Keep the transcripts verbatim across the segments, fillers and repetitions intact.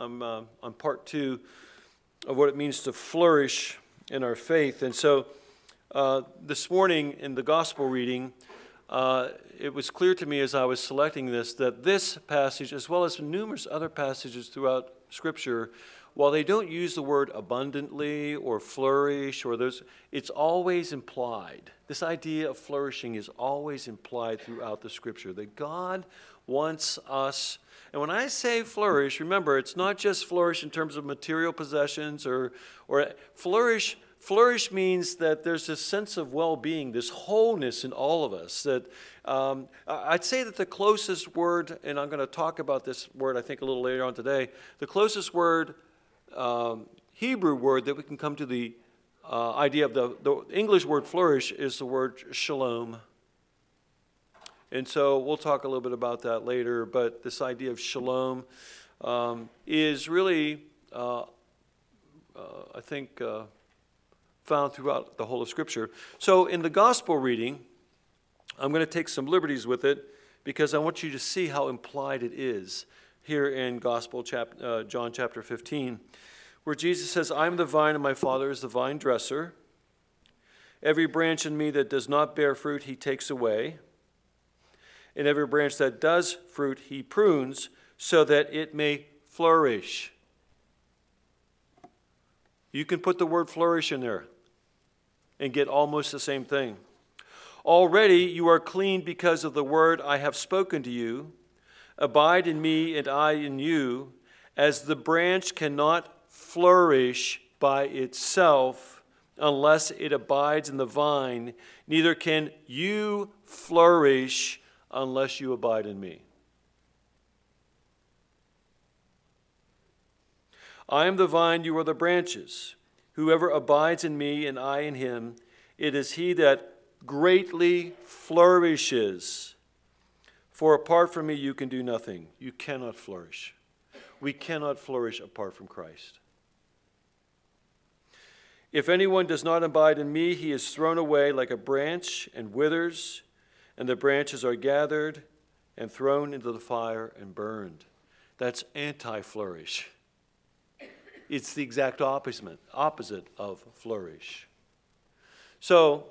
I'm uh, on part two of what it means to flourish in our faith. And so uh, this morning in the gospel reading, uh, it was clear to me as I was selecting this that this passage, as well as numerous other passages throughout Scripture, while they don't use the word abundantly or flourish or those, it's always implied. This idea of flourishing is always implied throughout the Scripture, that God wants us. And when I say flourish, remember, it's not just flourish in terms of material possessions or, or flourish. Flourish means that there's this sense of well-being, this wholeness in all of us. That um, I'd say that the closest word, and I'm going to talk about this word I think a little later on today, the closest word, um, Hebrew word that we can come to the uh, idea of the, the English word flourish is the word shalom. And so we'll talk a little bit about that later, but this idea of shalom um, is really, uh, uh, I think, uh, found throughout the whole of Scripture. So in the gospel reading, I'm going to take some liberties with it because I want you to see how implied it is here in Gospel chap- uh, John chapter fifteen, where Jesus says, "I am the vine and my Father is the vine dresser. Every branch in me that does not bear fruit, he takes away. And every branch that does fruit, he prunes so that it may flourish." You can put the word flourish in there and get almost the same thing. "Already you are clean because of the word I have spoken to you. Abide in me and I in you, as the branch cannot flourish by itself unless it abides in the vine, neither can you flourish unless you abide in me. I am the vine, you are the branches. Whoever abides in me and I in him, it is he that greatly flourishes. For apart from me, you can do nothing." You cannot flourish. We cannot flourish apart from Christ. "If anyone does not abide in me, he is thrown away like a branch and withers, and the branches are gathered and thrown into the fire and burned." That's anti-flourish. It's the exact opposite, opposite of flourish. So,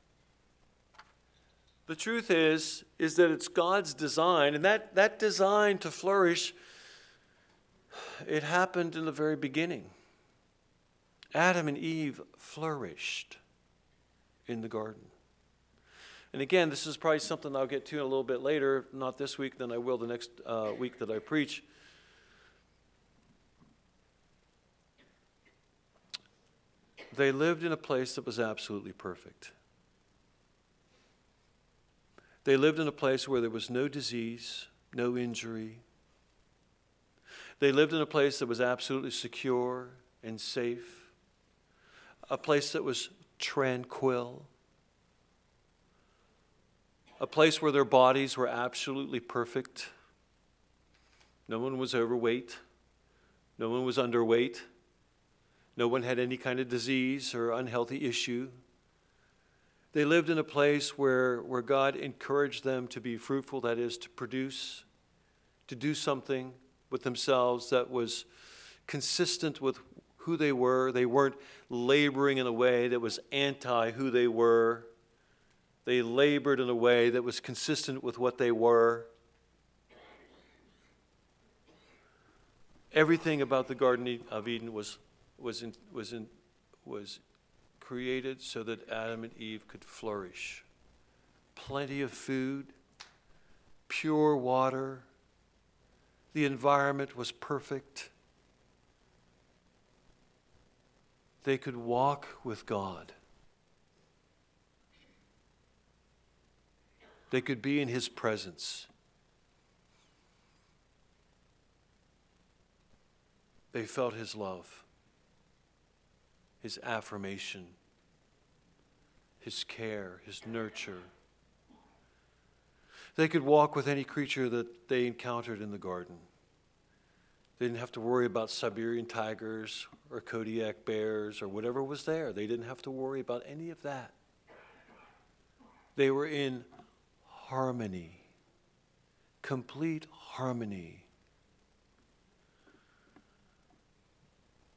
the truth is, is that it's God's design, and that, that design to flourish, it happened in the very beginning. Adam and Eve flourished in the garden. And again, this is probably something I'll get to a little bit later, not this week, then I will the next uh, week that I preach. They lived in a place that was absolutely perfect. They lived in a place where there was no disease, no injury. They lived in a place that was absolutely secure and safe, a place that was tranquil, a place where their bodies were absolutely perfect. No one was overweight. No one was underweight. No one had any kind of disease or unhealthy issue. They lived in a place where, where God encouraged them to be fruitful, that is, to produce, to do something with themselves that was consistent with who they were. They weren't laboring in a way that was anti who they were. They labored in a way that was consistent with what they were. Everything about the Garden of Eden was was in, was in, was created so that Adam and Eve could flourish. Plenty of food, pure water. The environment was perfect. They could walk with God. They could be in his presence. They felt his love, his affirmation, his care, his nurture. They could walk with any creature that they encountered in the garden. They didn't have to worry about Siberian tigers or Kodiak bears or whatever was there. They didn't have to worry about any of that. They were in harmony, complete harmony.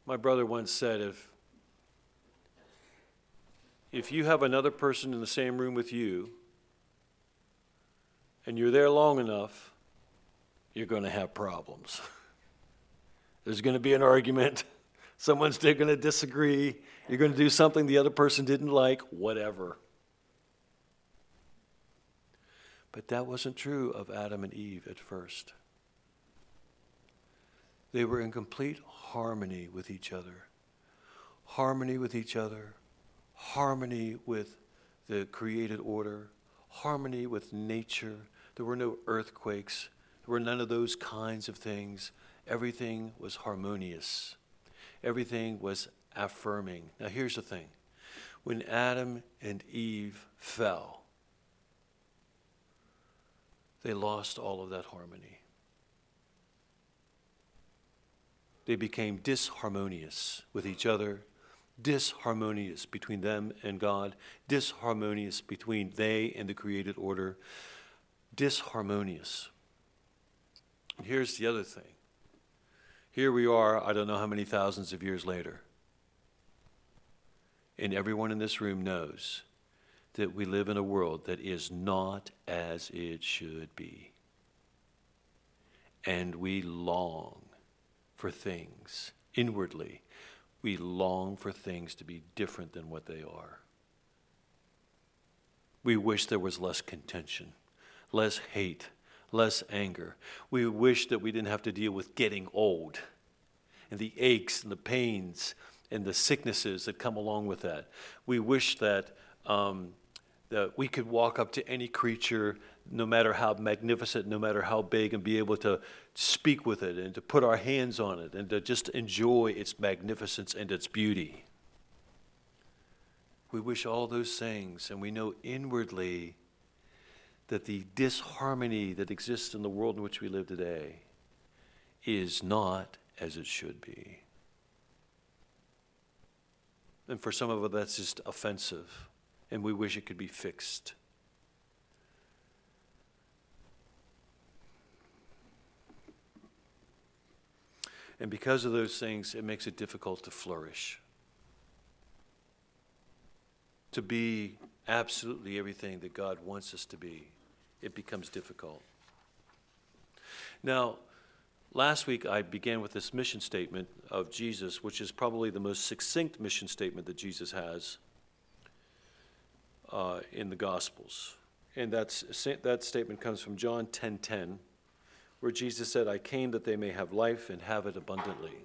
My brother once said, if, if you have another person in the same room with you, and you're there long enough, you're going to have problems. There's going to be an argument. Someone's going to disagree. You're going to do something the other person didn't like, whatever. But that wasn't true of Adam and Eve at first. They were in complete harmony with each other. Harmony with each other. Harmony with the created order. Harmony with nature. There were no earthquakes. There were none of those kinds of things. Everything was harmonious. Everything was affirming. Now here's the thing. When Adam and Eve fell, they lost all of that harmony. They became disharmonious with each other, disharmonious between them and God, disharmonious between they and the created order, disharmonious. And here's the other thing. Here we are, I don't know how many thousands of years later, and everyone in this room knows that we live in a world that is not as it should be. And we long for things inwardly. We long for things to be different than what they are. We wish there was less contention, less hate, less anger. We wish that we didn't have to deal with getting old and the aches and the pains and the sicknesses that come along with that. We wish that um, that we could walk up to any creature, no matter how magnificent, no matter how big, and be able to speak with it and to put our hands on it and to just enjoy its magnificence and its beauty. We wish all those things, and we know inwardly that the disharmony that exists in the world in which we live today is not as it should be. And for some of us, that's just offensive, and we wish it could be fixed. And because of those things, it makes it difficult to flourish. To be absolutely everything that God wants us to be, it becomes difficult. Now, last week I began with this mission statement of Jesus, which is probably the most succinct mission statement that Jesus has uh, in the Gospels. And that's, that statement comes from John ten ten, where Jesus said, "I came that they may have life and have it abundantly."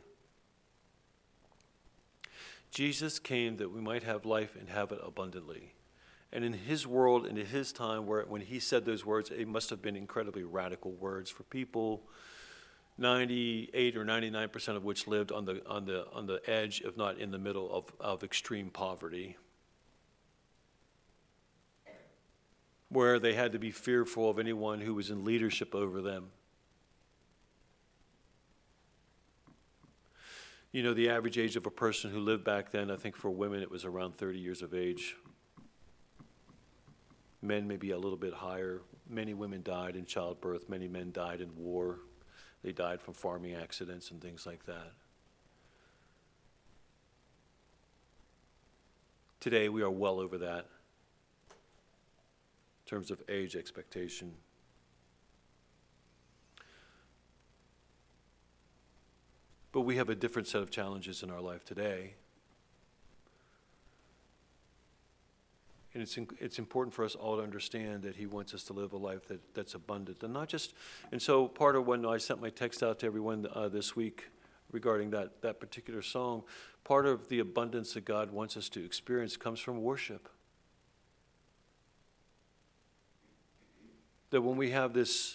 Jesus came that we might have life and have it abundantly. And in his world and in his time, where when he said those words, it must have been incredibly radical words for people, ninety-eight or ninety-nine percent of which lived on the on the on the edge, if not in the middle of, of extreme poverty, where they had to be fearful of anyone who was in leadership over them. You know, the average age of a person who lived back then, I think for women it was around thirty years of age. Men maybe a little bit higher. Many women died in childbirth. Many men died in war. They died from farming accidents and things like that. Today we are well over that in terms of age expectation. But we have a different set of challenges in our life today. And it's in, it's important for us all to understand that he wants us to live a life that, that's abundant. And not just, and so part of when I sent my text out to everyone uh, this week regarding that, that particular song, part of the abundance that God wants us to experience comes from worship. That when we have this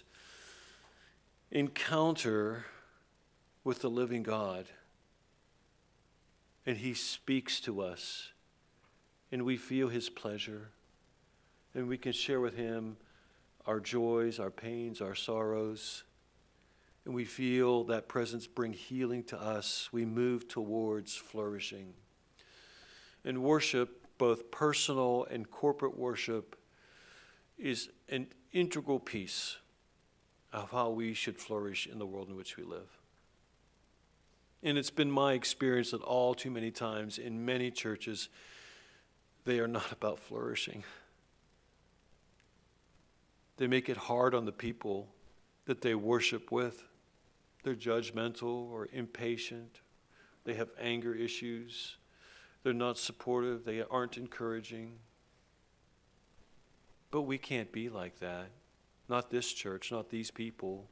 encounter with the living God, and he speaks to us, and we feel his pleasure, and we can share with him our joys, our pains, our sorrows, and we feel that presence bring healing to us, we move towards flourishing. And worship, both personal and corporate worship, is an integral piece of how we should flourish in the world in which we live. And it's been my experience that all too many times in many churches, they are not about flourishing. They make it hard on the people that they worship with. They're judgmental or impatient. They have anger issues. They're not supportive. They aren't encouraging. But we can't be like that. Not this church, not these people.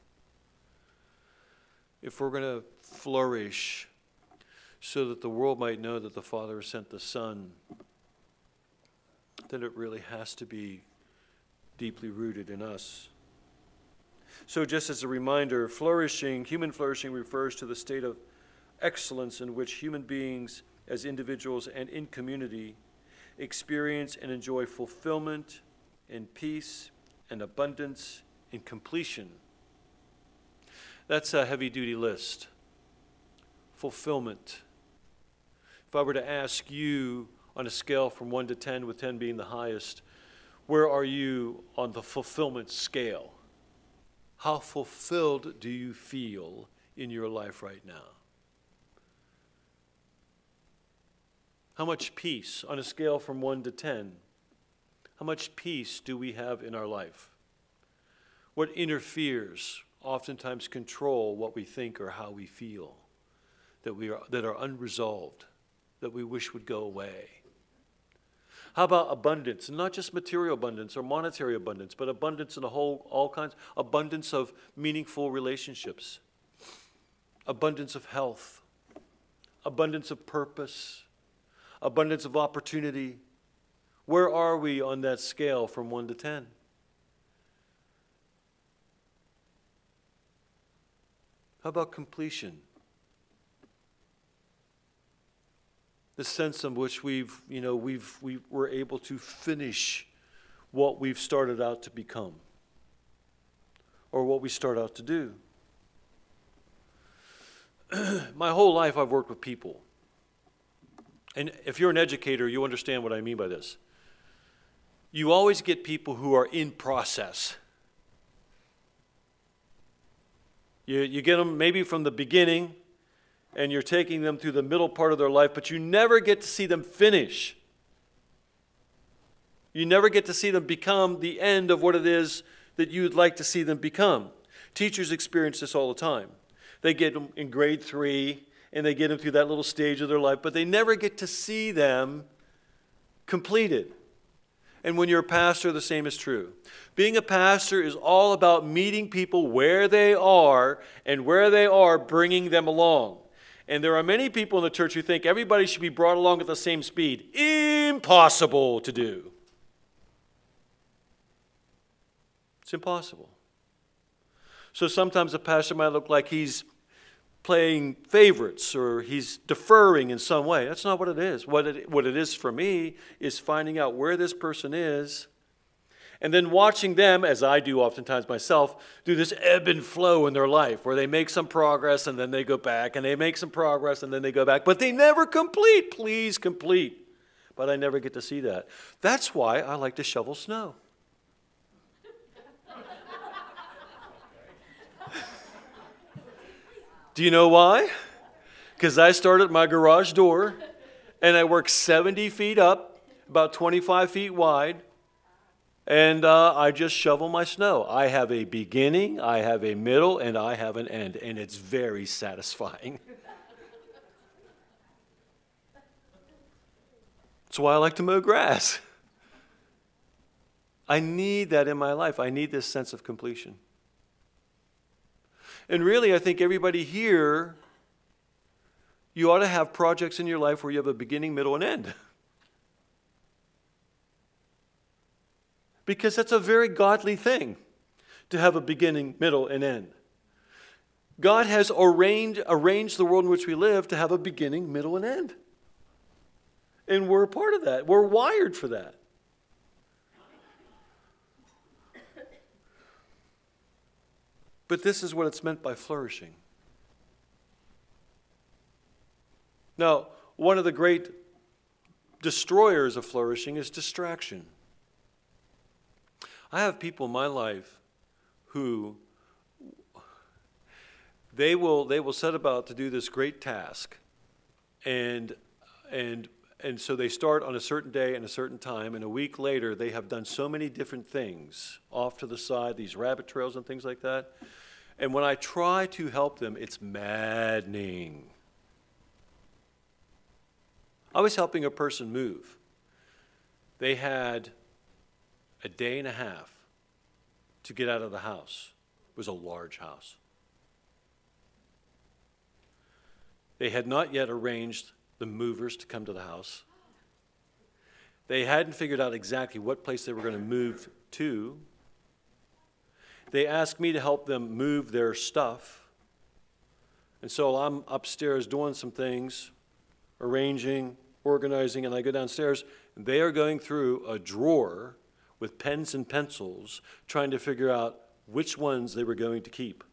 If we're going to flourish so that the world might know that the Father has sent the Son, then it really has to be deeply rooted in us. So just as a reminder, flourishing, human flourishing refers to the state of excellence in which human beings as individuals and in community experience and enjoy fulfillment and peace and abundance and completion. That's a heavy-duty list. Fulfillment. If I were to ask you on a scale from one to ten, with ten being the highest, where are you on the fulfillment scale? How fulfilled do you feel in your life right now? How much peace on a scale from one to ten? How much peace do we have in our life? What interferes, oftentimes control what we think or how we feel, that we are that are unresolved, that we wish would go away? How about abundance? Not just material abundance or monetary abundance, but abundance in a whole, all kinds, abundance of meaningful relationships, abundance of health, abundance of purpose, abundance of opportunity. Where are we on that scale from one to ten? How about completion? The sense in which we've, you know, we've, we were able to finish what we've started out to become or what we start out to do. My whole life I've worked with people. And if you're an educator, you understand what I mean by this. You always get people who are in process. You, you get them maybe from the beginning, and you're taking them through the middle part of their life, but you never get to see them finish. You never get to see them become the end of what it is that you'd like to see them become. Teachers experience this all the time. They get them in grade three, and they get them through that little stage of their life, but they never get to see them completed. And when you're a pastor, the same is true. Being a pastor is all about meeting people where they are, and where they are, bringing them along. And there are many people in the church who think everybody should be brought along at the same speed. Impossible to do. It's impossible. So sometimes a pastor might look like he's playing favorites or he's deferring in some way. That's not what it is. What it, what it is for me is finding out where this person is and then watching them, as I do oftentimes myself, do this ebb and flow in their life where they make some progress and then they go back, and they make some progress and then they go back, but they never complete. Please complete. But I never get to see that. That's why I like to shovel snow. Do you know why? Because I start at my garage door and I work seventy feet up, about twenty-five feet wide, and uh, I just shovel my snow. I have a beginning, I have a middle, and I have an end, and it's very satisfying. That's why I like to mow grass. I need that in my life. I need this sense of completion. And really, I think everybody here, you ought to have projects in your life where you have a beginning, middle, and end. Because that's a very godly thing, to have a beginning, middle, and end. God has arranged, arranged the world in which we live to have a beginning, middle, and end. And we're a part of that. We're wired for that. But this is what it's meant by flourishing. Now, one of the great destroyers of flourishing is distraction. I have people in my life who, they will they will set about to do this great task, and and and so they start on a certain day and a certain time, and a week later they have done so many different things off to the side, these rabbit trails and things like that. And when I try to help them, it's maddening. I was helping a person move. They had a day and a half to get out of the house. It was a large house. They had not yet arranged the movers to come to the house. They hadn't figured out exactly what place they were going to move to. They asked me to help them move their stuff. And so I'm upstairs doing some things, arranging, organizing, and I go downstairs, and they are going through a drawer with pens and pencils, trying to figure out which ones they were going to keep.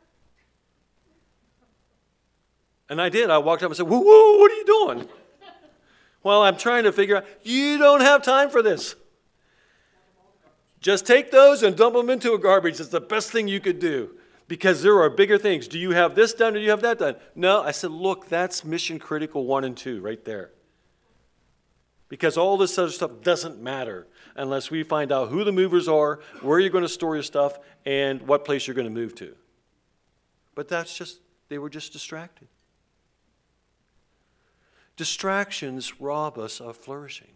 And I did. I walked up and said, whoa, whoa, what are you doing? Well, I'm trying to figure out, you don't have time for this. Just take those and dump them into a garbage. It's the best thing you could do because there are bigger things. Do you have this done or do you have that done? No, I said, look, that's mission critical one and two right there. Because all this other stuff doesn't matter unless we find out who the movers are, where you're going to store your stuff, and what place you're going to move to. But that's just, they were just distracted. Distractions rob us of flourishing.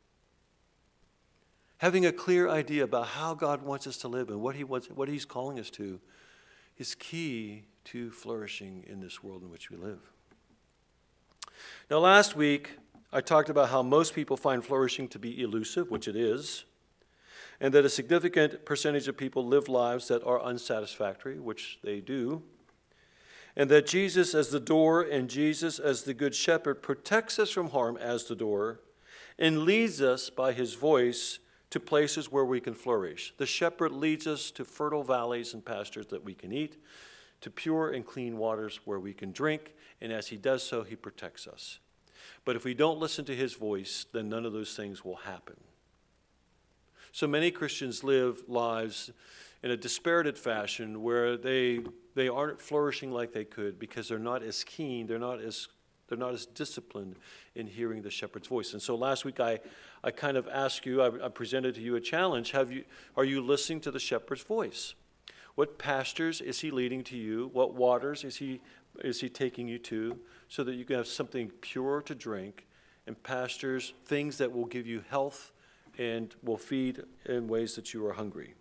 Having a clear idea about how God wants us to live and what he wants, what he's calling us to is key to flourishing in this world in which we live. Now, last week, I talked about how most people find flourishing to be elusive, which it is, and that a significant percentage of people live lives that are unsatisfactory, which they do, and that Jesus as the door and Jesus as the good shepherd protects us from harm as the door and leads us by his voice to places where we can flourish. The shepherd leads us to fertile valleys and pastures that we can eat, to pure and clean waters where we can drink, and as he does so, he protects us. But if we don't listen to his voice, then none of those things will happen. So many Christians live lives in a dispirited fashion where they they aren't flourishing like they could because they're not as keen, they're not as they're not as disciplined in hearing the shepherd's voice. And so last week I, I kind of asked you, I, I presented to you a challenge. Have you are you listening to the shepherd's voice? What pastures is he leading to you? What waters is he is he taking you to so that you can have something pure to drink and pastures, things that will give you health and will feed in ways that you are hungry?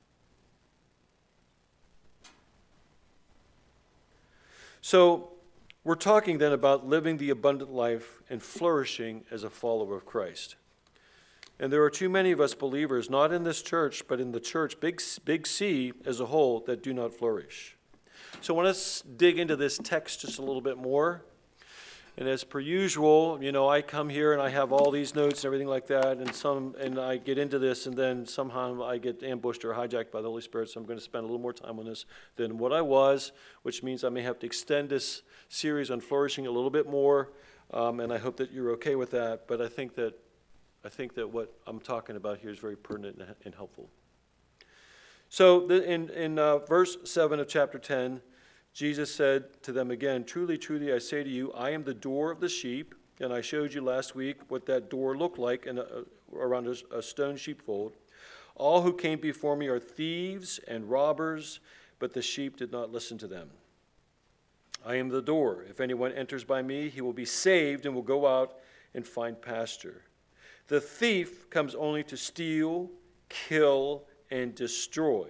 So we're talking then about living the abundant life and flourishing as a follower of Christ. And there are too many of us believers, not in this church, but in the church, big, big C as a whole, that do not flourish. So I want to dig into this text just a little bit more. And as per usual, you know, I come here and I have all these notes and everything like that, and some, and I get into this, and then somehow I get ambushed or hijacked by the Holy Spirit, so I'm going to spend a little more time on this than what I was, which means I may have to extend this series on flourishing a little bit more, um, and I hope that you're okay with that, but I think that I think that what I'm talking about here is very pertinent and, and helpful. So the, in, in uh, verse seven of chapter ten, Jesus said to them again, "Truly, truly, I say to you, I am the door of the sheep." And I showed you last week what that door looked like in a, around a, a stone sheepfold. "All who came before me are thieves and robbers, but the sheep did not listen to them. I am the door. If anyone enters by me, he will be saved and will go out and find pasture. The thief comes only to steal, kill, and destroy.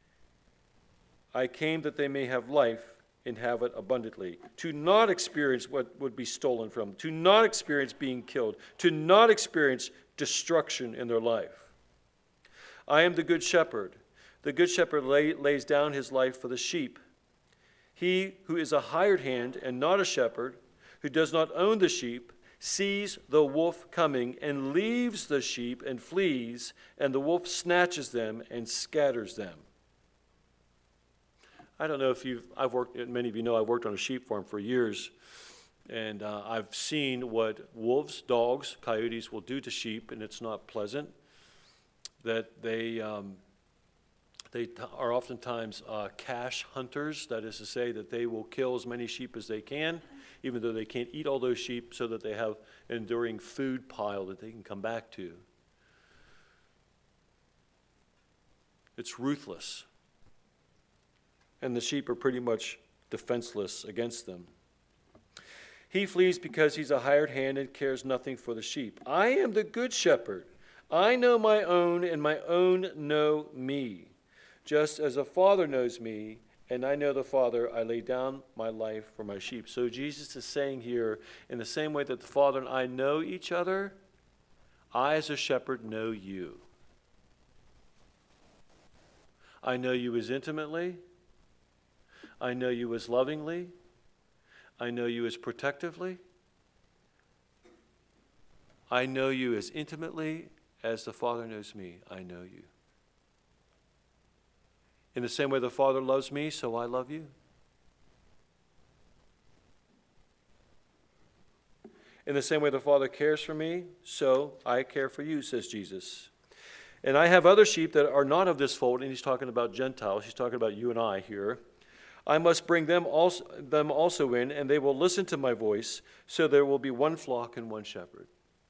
I came that they may have life and have it abundantly." To not experience what would be stolen from them, to not experience being killed, to not experience destruction in their life. "I am the good shepherd. The good shepherd lay, lays down his life for the sheep. He who is a hired hand and not a shepherd, who does not own the sheep, sees the wolf coming and leaves the sheep and flees, and the wolf snatches them and scatters them." I don't know if you've, I've worked, many of you know I've worked on a sheep farm for years, and uh, I've seen what wolves, dogs, coyotes will do to sheep, and it's not pleasant. That they um, They t- are oftentimes uh, cash hunters. That is to say that they will kill as many sheep as they can, even though they can't eat all those sheep, so that they have an enduring food pile that they can come back to. It's ruthless. And the sheep are pretty much defenseless against them. He flees because he's a hired hand and cares nothing for the sheep. I am the good shepherd. I know my own, and my own know me. Just as the Father knows me, and I know the Father, I lay down my life for my sheep. So Jesus is saying here, in the same way that the Father and I know each other, I as a shepherd know you. I know you as intimately. I know you as lovingly. I know you as protectively. I know you as intimately as the Father knows me. I know you. In the same way the Father loves me, so I love you. In the same way the Father cares for me, so I care for you, says Jesus. And I have other sheep that are not of this fold, and he's talking about Gentiles. He's talking about you and I here. I must bring them also, them also in, and they will listen to my voice, so there will be one flock and one shepherd.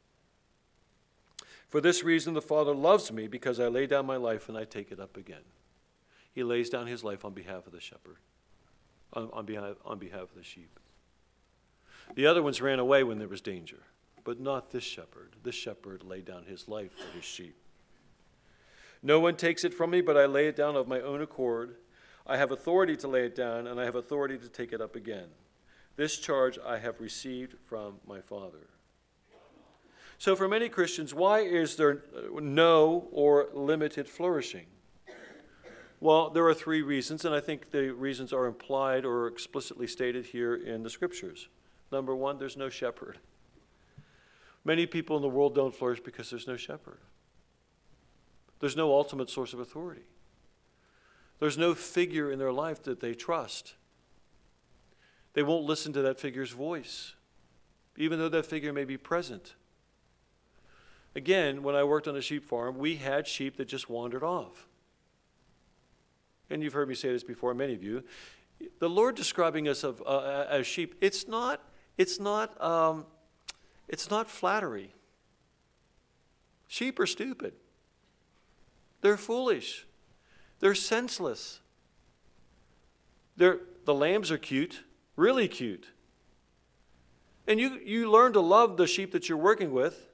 For this reason the Father loves me, because I lay down my life and I take it up again. He lays down his life on behalf of the shepherd, on, on, behalf, on behalf of the sheep. The other ones ran away when there was danger, but not this shepherd. This shepherd laid down his life for his sheep. No one takes it from me, but I lay it down of my own accord. I have authority to lay it down, and I have authority to take it up again. This charge I have received from my Father. So for many Christians, why is there no or limited flourishing? Well, there are three reasons, and I think the reasons are implied or explicitly stated here in the Scriptures. Number one, there's no shepherd. Many people in the world don't flourish because there's no shepherd. There's no ultimate source of authority. There's no figure in their life that they trust. They won't listen to that figure's voice, even though that figure may be present. Again, when I worked on a sheep farm, we had sheep that just wandered off. And you've heard me say this before, many of you. The Lord describing us of, uh, as sheep, it's not, it's not, um, it's not flattery. Sheep are stupid. They're foolish. They're senseless. They're, the lambs are cute, really cute. And you, you learn to love the sheep that you're working with,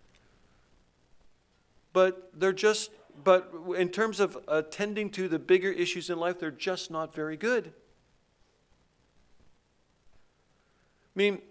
but they're just, but in terms of attending to the bigger issues in life, they're just not very good. I mean,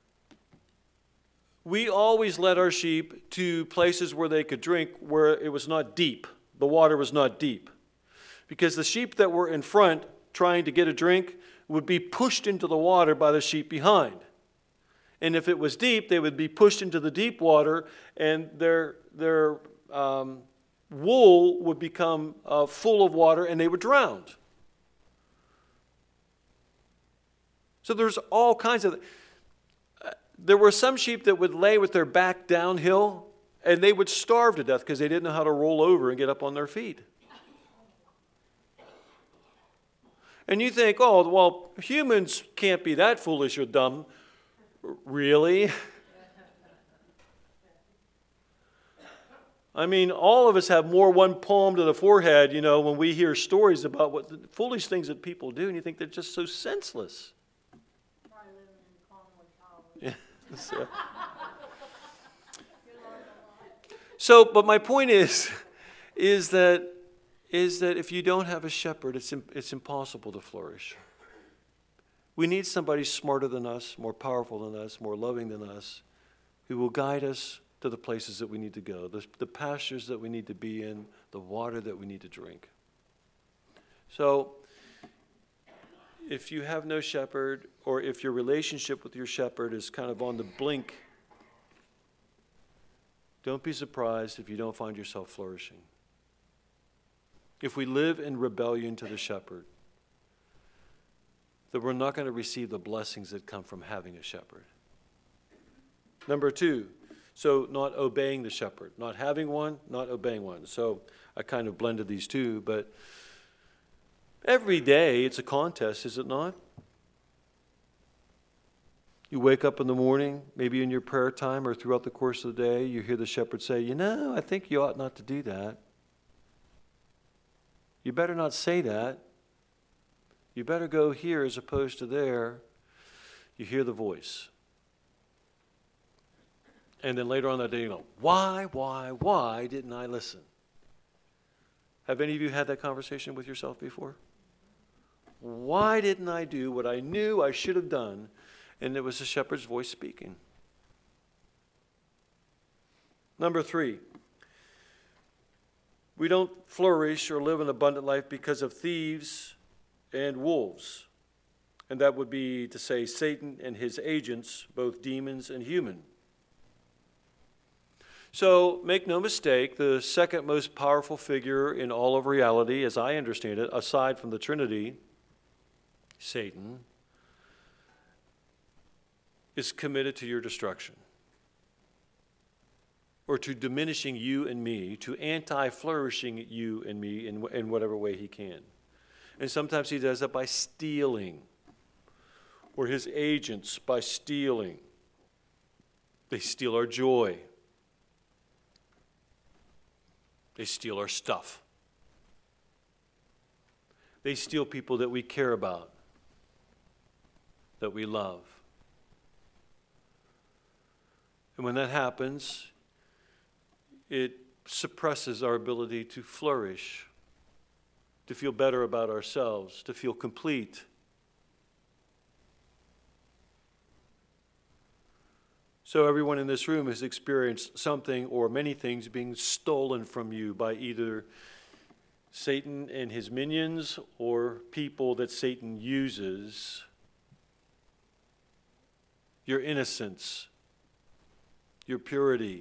we always led our sheep to places where they could drink where it was not deep. The water was not deep. Because the sheep that were in front trying to get a drink would be pushed into the water by the sheep behind. And if it was deep, they would be pushed into the deep water, and their, their um, wool would become uh, full of water, and they were drowned. So there's all kinds of... Uh, there were some sheep that would lay with their back downhill, and they would starve to death because they didn't know how to roll over and get up on their feet. And you think, oh, well, humans can't be that foolish or dumb. Really? I mean, all of us have more one palm to the forehead, you know, when we hear stories about what the foolish things that people do, and you think they're just so senseless. Probably living in Conway College. Yeah, so. so, but my point is, is that is that if you don't have a shepherd, it's, it's impossible to flourish. We need somebody smarter than us, more powerful than us, more loving than us, who will guide us to the places that we need to go, the, the pastures that we need to be in, the water that we need to drink. So, if you have no shepherd, or if your relationship with your shepherd is kind of on the blink, don't be surprised if you don't find yourself flourishing. If we live in rebellion to the shepherd, then we're not going to receive the blessings that come from having a shepherd. Number two, so not obeying the shepherd. Not having one, not obeying one. So I kind of blended these two, but every day it's a contest, is it not? You wake up in the morning, maybe in your prayer time or throughout the course of the day, you hear the shepherd say, you know, I think you ought not to do that. You better not say that. You better go here as opposed to there. You hear the voice. And then later on that day you go, why, why, why didn't I listen? Have any of you had that conversation with yourself before? Why didn't I do what I knew I should have done? And it was the shepherd's voice speaking. Number three, we don't flourish or live an abundant life because of thieves and wolves. And that would be to say Satan and his agents, both demons and human. So make no mistake, the second most powerful figure in all of reality, as I understand it, aside from the Trinity, Satan, is committed to your destruction, or to diminishing you and me, to anti-flourishing you and me in, in whatever way he can. And sometimes he does that by stealing, or his agents by stealing. They steal our joy. They steal our stuff. They steal people that we care about, that we love. And when that happens, it suppresses our ability to flourish, to feel better about ourselves, to feel complete. So everyone in this room has experienced something or many things being stolen from you by either Satan and his minions or people that Satan uses. Your innocence, your purity,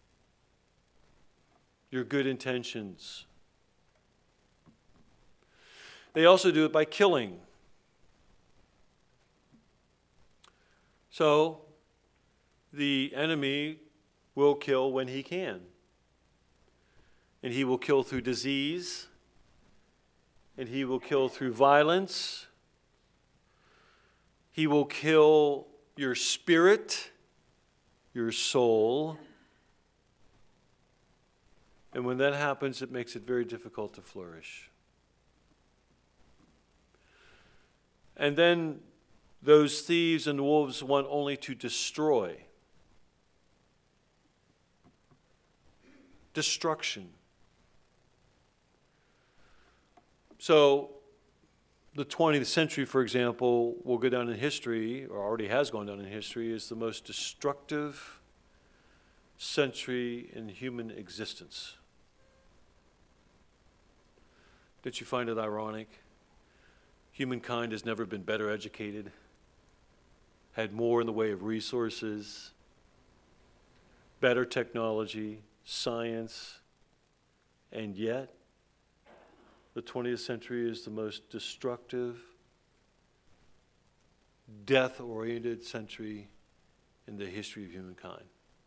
your good intentions. They also do it by killing. So, the enemy will kill when he can. And he will kill through disease, and he will kill through violence. He will kill your spirit, your soul. And when that happens, it makes it very difficult to flourish. And then those thieves and wolves want only to destroy. Destruction. So, the twentieth century, for example, will go down in history, or already has gone down in history, as the most destructive century in human existence. Don't you find it ironic? Humankind has never been better educated, had more in the way of resources, better technology, science, and yet the twentieth century is the most destructive, death-oriented century in the history of humankind.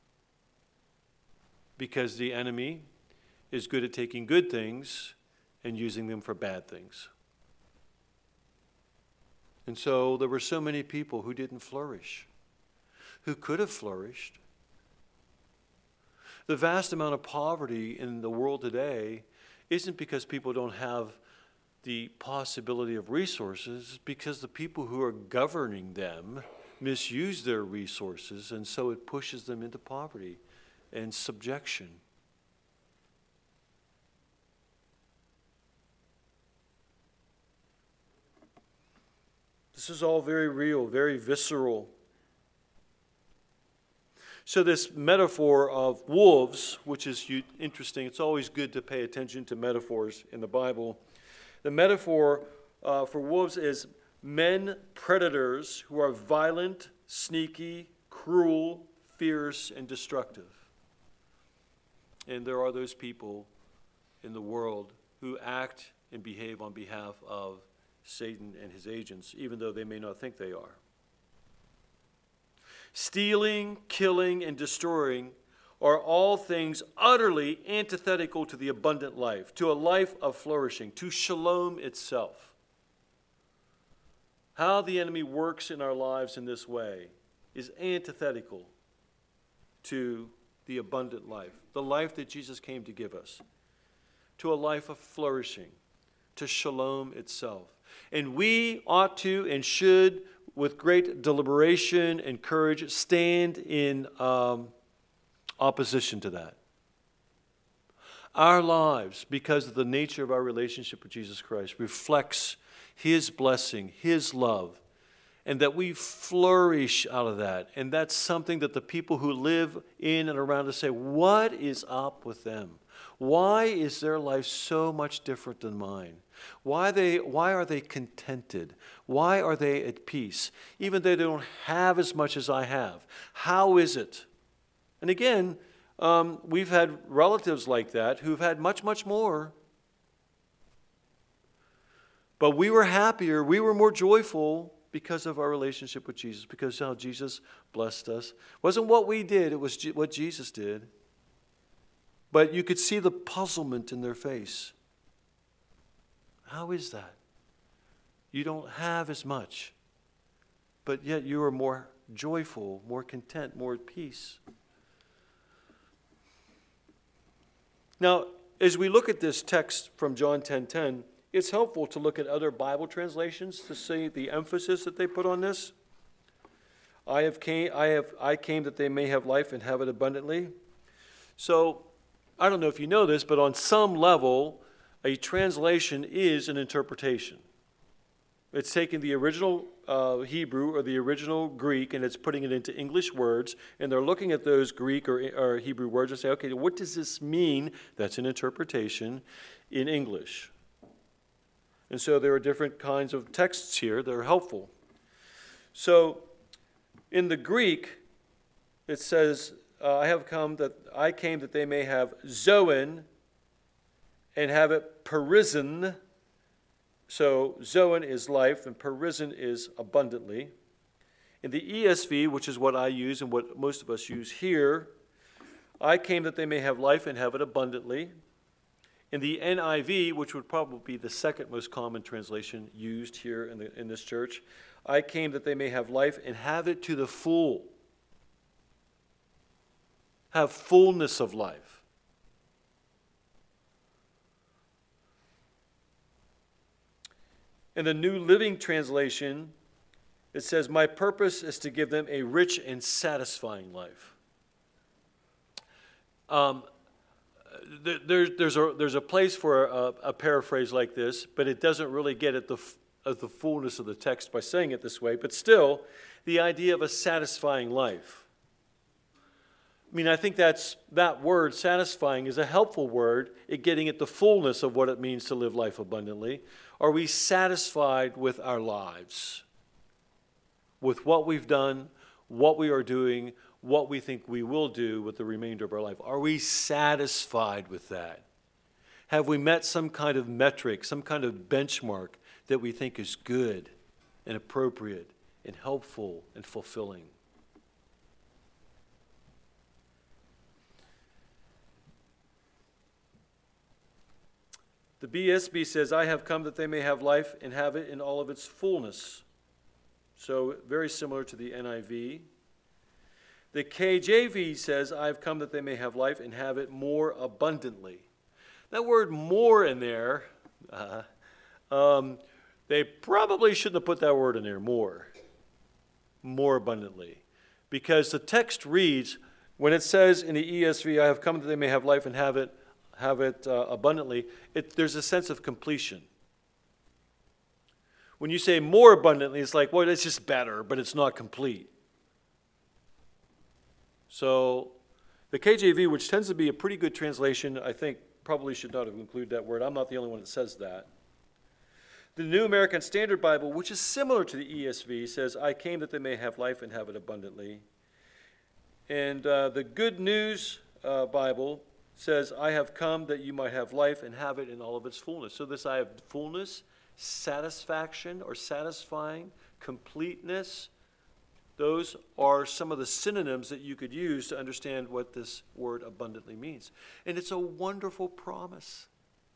Because the enemy is good at taking good things and using them for bad things. And so there were so many people who didn't flourish, who could have flourished. The vast amount of poverty in the world today isn't because people don't have the possibility of resources, it's because the people who are governing them misuse their resources, and so it pushes them into poverty and subjection. This is all very real, very visceral. So this metaphor of wolves, which is interesting, it's always good to pay attention to metaphors in the Bible. The metaphor uh, for wolves is men predators who are violent, sneaky, cruel, fierce, and destructive. And there are those people in the world who act and behave on behalf of Satan and his agents, even though they may not think they are. Stealing, killing, and destroying are all things utterly antithetical to the abundant life, to a life of flourishing, to shalom itself. How the enemy works in our lives in this way is antithetical to the abundant life, the life that Jesus came to give us, to a life of flourishing, to shalom itself. And we ought to and should, with great deliberation and courage, stand in um, opposition to that. Our lives, because of the nature of our relationship with Jesus Christ, reflects His blessing, His love, and that we flourish out of that. And that's something that the people who live in and around us say, what is up with them? Why is their life so much different than mine? Why they, why are they contented? Why are they at peace? Even though they don't have as much as I have. How is it? And again, um, we've had relatives like that who've had much, much more. But we were happier, we were more joyful because of our relationship with Jesus, because how Jesus blessed us. It wasn't what we did, it was what Jesus did. But you could see the puzzlement in their face. How is that? You don't have as much, but yet you are more joyful, more content, more at peace. Now, as we look at this text from John ten ten, it's helpful to look at other Bible translations to see the emphasis that they put on this. I have came, I have, I came that they may have life and have it abundantly. So, I don't know if you know this, but on some level, a translation is an interpretation. It's taking the original uh, Hebrew or the original Greek and it's putting it into English words, and they're looking at those Greek or, or Hebrew words and say, okay, what does this mean? That's an interpretation in English. And so there are different kinds of texts here that are helpful. So in the Greek, it says, uh, I have come that I came that they may have zoen and have it perisen. So zoen is life and perisen is abundantly. In the E S V, which is what I use and what most of us use here, I came that they may have life and have it abundantly. In the N I V, which would probably be the second most common translation used here in, the, in this church, I came that they may have life and have it to the full. Have fullness of life. In the New Living Translation, it says, my purpose is to give them a rich and satisfying life. Um, there, there's, a, there's a place for a, a paraphrase like this, but it doesn't really get at the, at the fullness of the text by saying it this way. But still, the idea of a satisfying life. I mean, I think that's that word, satisfying, is a helpful word at getting at the fullness of what it means to live life abundantly. Are we satisfied with our lives? With what we've done, what we are doing, what we think we will do with the remainder of our life? Are we satisfied with that? Have we met some kind of metric, some kind of benchmark that we think is good and appropriate and helpful and fulfilling? The B S B says, I have come that they may have life and have it in all of its fullness. So very similar to the N I V. The K J V says, I have come that they may have life and have it more abundantly. That word more in there, uh, um, they probably shouldn't have put that word in there, more. More abundantly. Because the text reads, when it says in the E S V, I have come that they may have life and have it, have it uh, abundantly, it, there's a sense of completion. When you say more abundantly, it's like, well, it's just better, but it's not complete. So the K J V, which tends to be a pretty good translation, I think probably should not have included that word. I'm not the only one that says that. The New American Standard Bible, which is similar to the E S V, says, I came that they may have life and have it abundantly. And uh, the Good News uh, Bible says, I have come that you might have life and have it in all of its fullness. So this I have fullness, satisfaction or satisfying, completeness, Those are some of the synonyms that you could use to understand what this word abundantly means. And it's a wonderful promise.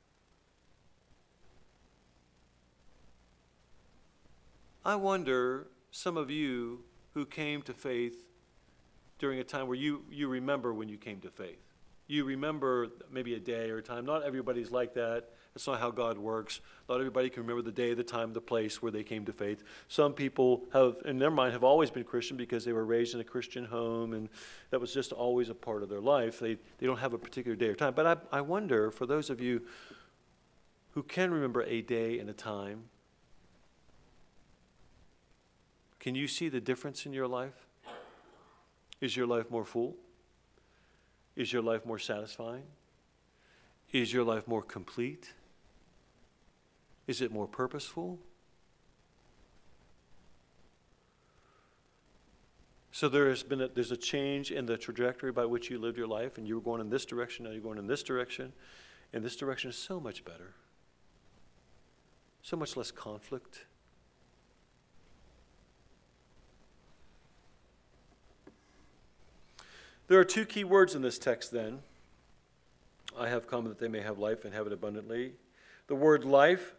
I wonder, some of you who came to faith during a time where you, you remember when you came to faith. You remember maybe a day or a time. Not everybody's like that. That's not how God works. Not everybody can remember the day, the time, the place where they came to faith. Some people have, in their mind, have always been Christian because they were raised in a Christian home, and that was just always a part of their life. They, they don't have a particular day or time. But I, I wonder, for those of you who can remember a day and a time, can you see the difference in your life? Is your life more full? Is your life more satisfying? Is your life more complete? Is it more purposeful? So there has been a, there's a change in the trajectory by which you lived your life, and you were going in this direction, now you're going in this direction, and this direction is so much better, so much less conflict. There are two key words in this text then. I have come that they may have life and have it abundantly. The word life,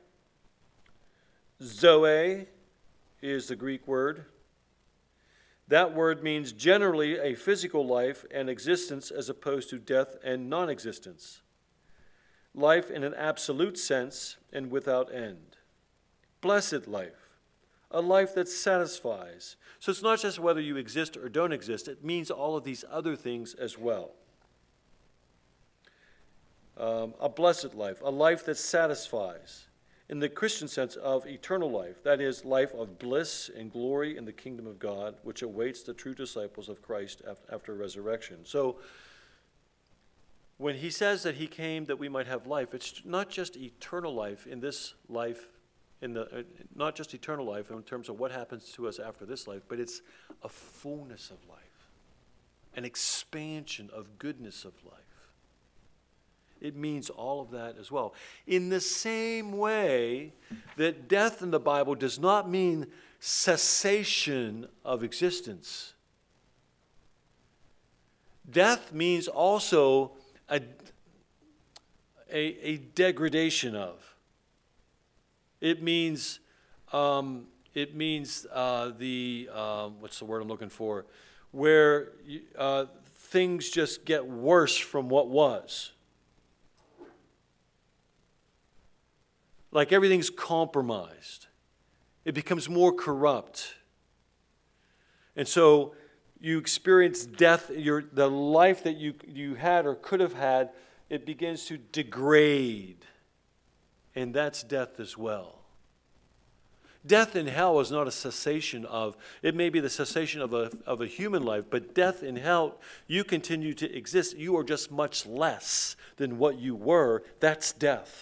zoe, is the Greek word. That word means generally a physical life and existence as opposed to death and non-existence. Life in an absolute sense and without end. Blessed life, a life that satisfies. So it's not just whether you exist or don't exist, it means all of these other things as well. Um, a blessed life, a life that satisfies in the Christian sense of eternal life, that is, life of bliss and glory in the kingdom of God, which awaits the true disciples of Christ after resurrection. So when he says that he came that we might have life, it's not just eternal life in this life, in the uh, not just eternal life in terms of what happens to us after this life, but it's a fullness of life, an expansion of goodness of life. It means all of that as well. In the same way that death in the Bible does not mean cessation of existence. Death means also a, a, a degradation of. It means, um, it means uh, the, um, what's the word I'm looking for, where uh, things just get worse from what was. Like everything's compromised. It becomes more corrupt. And so you experience death, your, the life that you, you had or could have had, it begins to degrade. And that's death as well. Death in hell is not a cessation of, it may be the cessation of a, of a human life, but death in hell, you continue to exist. You are just much less than what you were. That's death.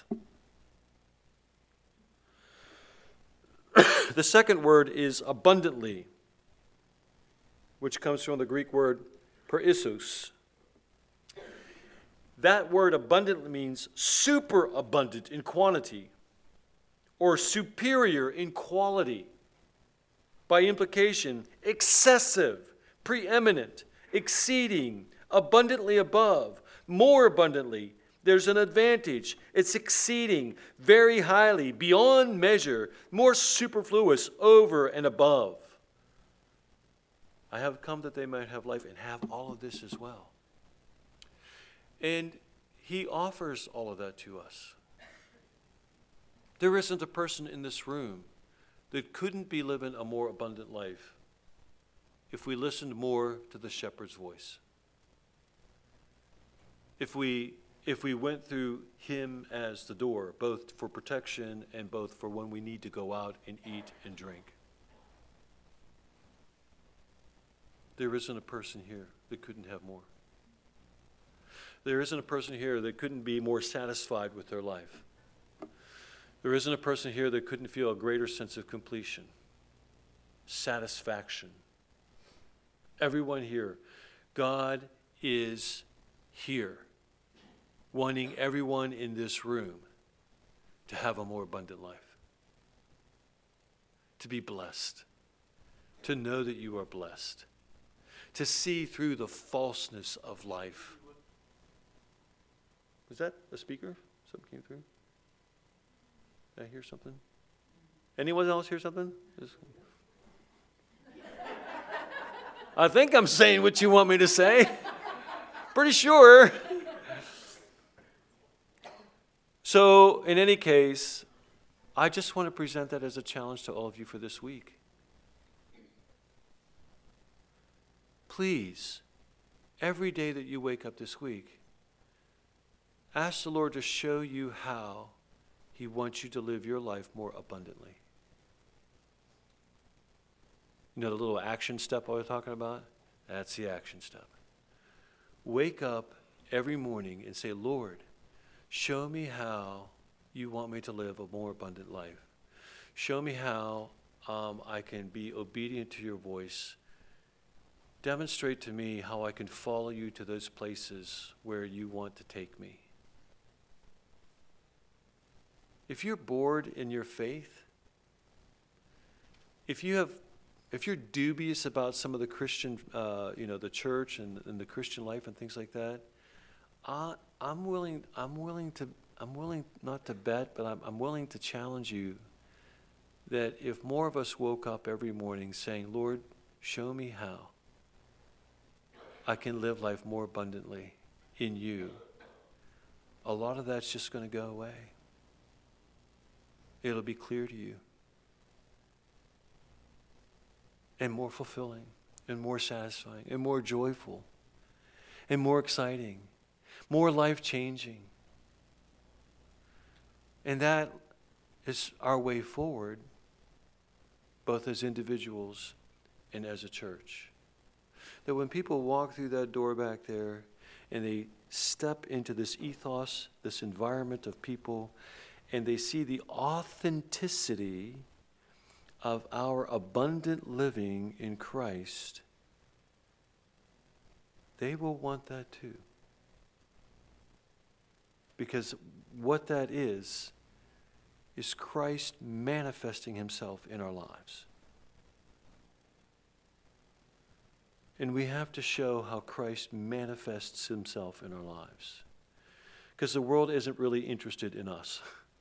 The second word is abundantly, which comes from the Greek word perissos. That word abundantly means superabundant in quantity or superior in quality. By implication, excessive, preeminent, exceeding, abundantly above, more abundantly. There's an advantage. It's exceeding, very highly, beyond measure, more superfluous, over and above. I have come that they might have life and have all of this as well. And he offers all of that to us. There isn't a person in this room that couldn't be living a more abundant life if we listened more to the shepherd's voice. If we if we went through him as the door, both for protection and both for when we need to go out and eat and drink. There isn't a person here that couldn't have more. There isn't a person here that couldn't be more satisfied with their life. There isn't a person here that couldn't feel a greater sense of completion, satisfaction. Everyone here, God is here, wanting everyone in this room to have a more abundant life, to be blessed, to know that you are blessed, to see through the falseness of life. Was that a speaker? Something came through? Did I hear something? Anyone else hear something? Just- I think I'm saying what you want me to say. Pretty sure. So, in any case, I just want to present that as a challenge to all of you for this week. Please, every day that you wake up this week, ask the Lord to show you how He wants you to live your life more abundantly. You know the little action step I was talking about? That's the action step. Wake up every morning and say, Lord, show me how you want me to live a more abundant life. Show me how um, I can be obedient to your voice. Demonstrate to me how I can follow you to those places where you want to take me. If you're bored in your faith, if you have, if you're dubious about some of the Christian, uh, you know, the church and, and the Christian life and things like that, I, I'm willing. I'm willing to. I'm willing not to bet, but I'm, I'm willing to challenge you that if more of us woke up every morning saying, "Lord, show me how I can live life more abundantly in you," a lot of that's just going to go away. It'll be clear to you. And more fulfilling, and more satisfying, and more joyful, and more exciting, more life-changing. And that is our way forward, both as individuals and as a church. That when people walk through that door back there and they step into this ethos, this environment of people, and they see the authenticity of our abundant living in Christ, they will want that too. Because what that is, is Christ manifesting himself in our lives. And we have to show how Christ manifests himself in our lives. Because the world isn't really interested in us.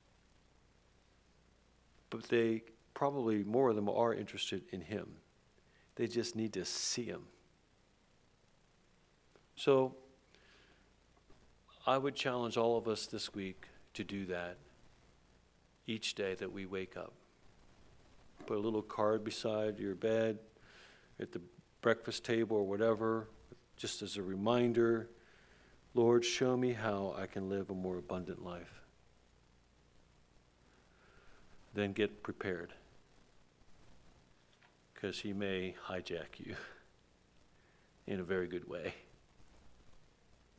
But they probably, more of them are interested in him. They just need to see him. So, I would challenge all of us this week to do that each day that we wake up. Put a little card beside your bed, at the breakfast table or whatever, just as a reminder, Lord, show me how I can live a more abundant life. Then get prepared, because he may hijack you in a very good way.